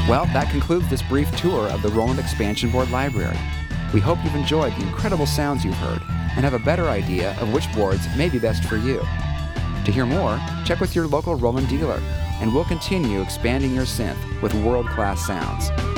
Well, that concludes this brief tour of the Roland Expansion Board Library. We hope you've enjoyed the incredible sounds you've heard and have a better idea of which boards may be best for you. To hear more, check with your local Roland dealer, and we'll continue expanding your synth with world-class sounds.